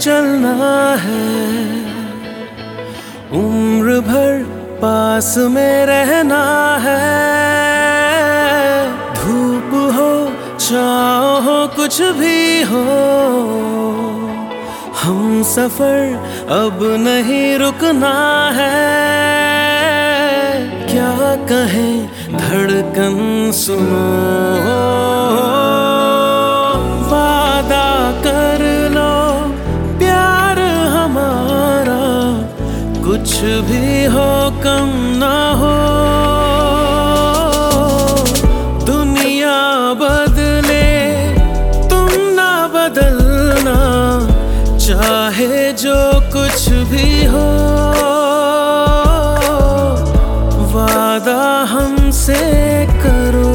चलना है, उम्र भर पास में रहना है। धूप हो छाँव हो कुछ भी हो, हम सफर अब नहीं रुकना है। क्या कहें धड़कन सुनो, वादा कर लो प्यार हमारा कुछ भी हो कम ना हो। दुनिया बदले तुम ना बदलना, चाहे जो कुछ भी हो। वादा हमसे करो।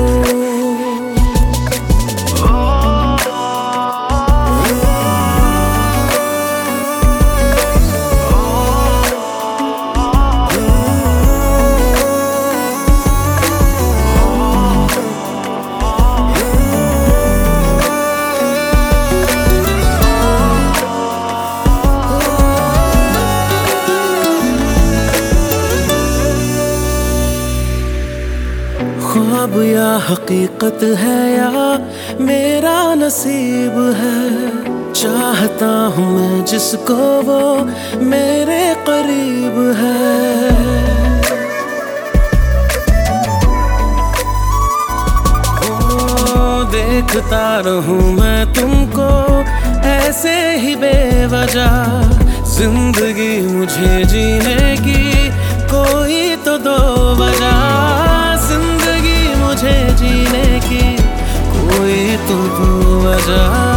ख्वाब या हकीकत है या मेरा नसीब है, चाहता हूँ मैं जिसको वो मेरे करीब है। ओ देखता रहूँ मैं तुमको ऐसे ही बेवजह, जिंदगी मुझे जीने की कोई तो दो वजह। जीने की कोई तो वजह।